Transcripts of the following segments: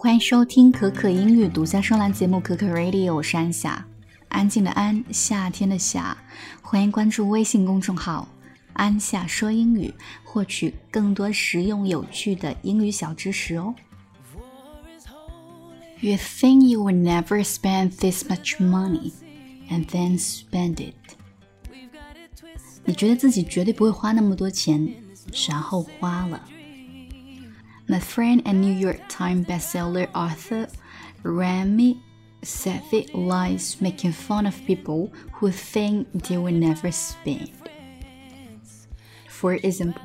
欢迎收听可可英语独家声浪节目可可 Radio， 我是安夏，安静的安，夏天的夏。欢迎关注微信公众号安夏说英语，获取更多实用有趣的英语小知识哦。You think you will never spend this much money, and then spend it. 你觉得自己绝对不会花那么多钱，然后花了。My friend and New York Times bestseller author Rami Sethi likes making fun of people who think they will never spend. For example,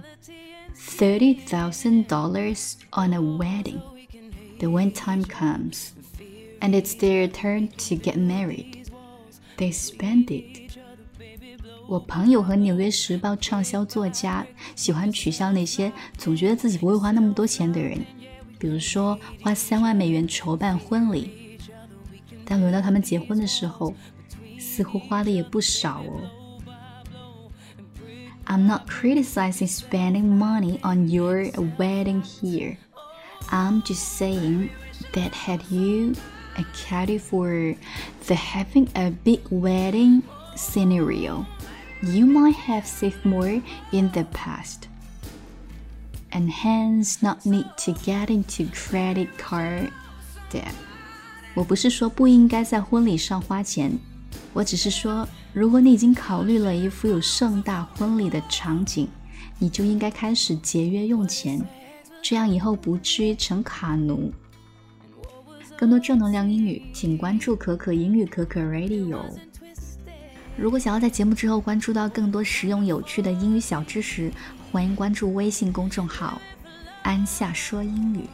$30,000 on a wedding. But when time comes, and it's their turn to get married, they spend it. 我朋友和纽约时报畅销作家喜欢取笑那些总觉得自己不会花那么多钱的人，比如说花3万美元筹办婚礼，但轮到他们结婚的时候，似乎花的也不少哦。I'm not criticizing spending money on your wedding here. I'm just saying that had you accounted for the having a big wedding scenario, you might have saved more in the past, and hence not need to get into credit card debt. 我不是说不应该在婚礼上花钱，我只是说，如果你已经考虑了一副有盛大婚礼的场景，你就应该开始节约用钱，这样以后不至于成卡奴。更多正能量英语，请关注可可英语可可 Radio。如果想要在节目之后关注到更多实用有趣的英语小知识，欢迎关注微信公众号安夏说英语。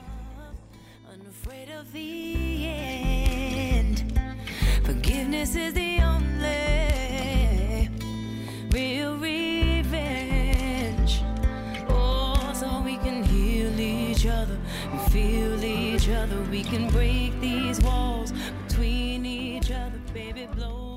Forgiveness is the only real revenge. Oh, so we can heal each other and feel each other. We can break these walls between each other, baby, blow